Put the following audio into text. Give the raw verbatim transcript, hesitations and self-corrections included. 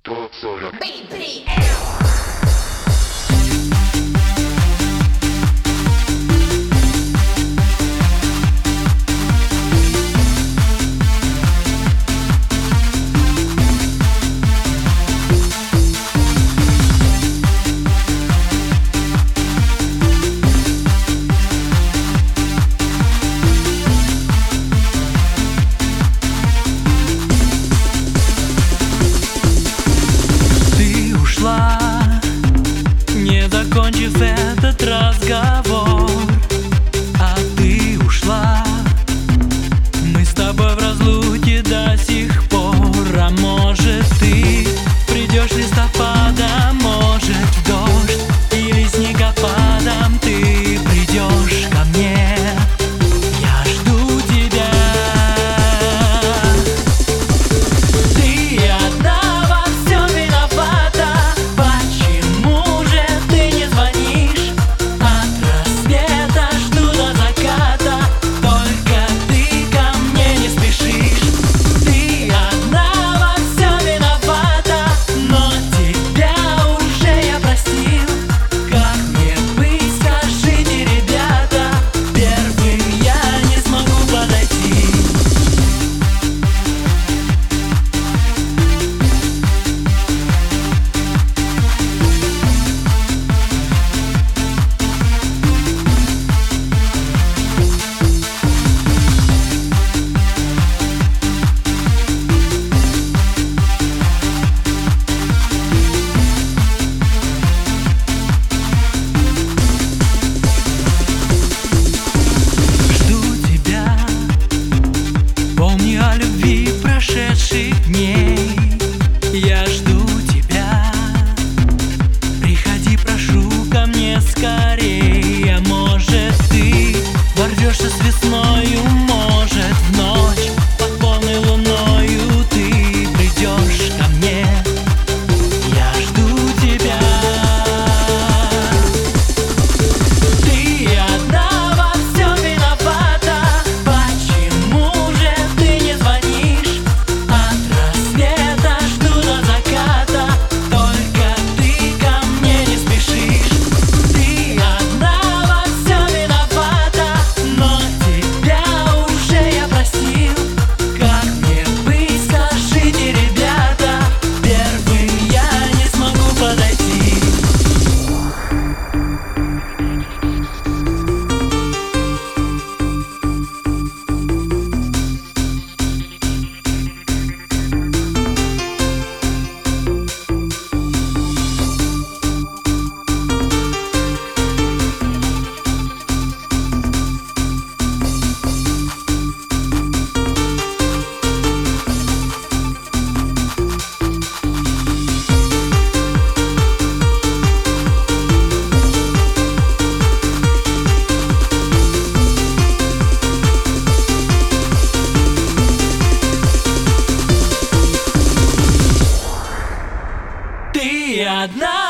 сто сорок. би пи эл. Не закончив этот разговор, а ты ушла. Мы с тобой в разлуке до сих пор. А может, ты придешь листопадом, может, в дождь или снегопадом ты придешь ко мне. Я жду тебя. Ты одна во всем виновата. Почему же ты не звонишь? От рассвета жду до заката. Только ты ко мне не спешишь. Ты одна во всем виновата, но тебя уже я простил. Как мне быть, скажите, ребята? Первым я не смогу подойти. Жду тебя, помни о любви прошедших дней. Я жду тебя, приходи, прошу, ко мне скорей. А может, ты ворвешься с весною, может, в ночь под полной луною ты придешь ко мне. Я жду тебя. Ты одна во всем виновата. Почему же ты не звонишь? От рассвета жду до заката. Только ты ко мне не спешишь. Ты одна во всем виновата, но тебя уже я простил. Как мне быть, скажите, ребята? Первым я не смогу подойти. Ты одна